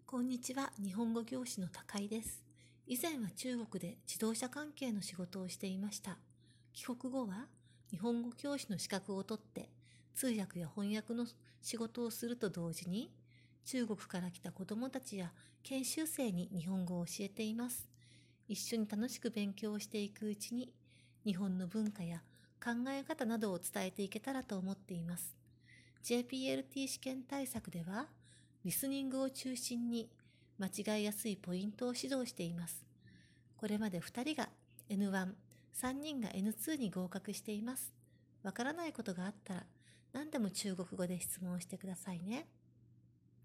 こんにちは、日本語教師の高井です。以前は中国で自動車関係の仕事をしていました。帰国後は日本語教師の資格を取って通訳や翻訳の仕事をすると同時に中国から来た子どもたちや研修生に日本語を教えています。一緒に楽しく勉強をしていくうちに日本の文化や考え方などを伝えていけたらと思っています。JPLT 試験対策ではリスニングを中心に間違いやすいポイントを指導しています。これまで2人が N1、3人が N2 に合格しています。わからないことがあったら何でも中国語で質問してくださいね。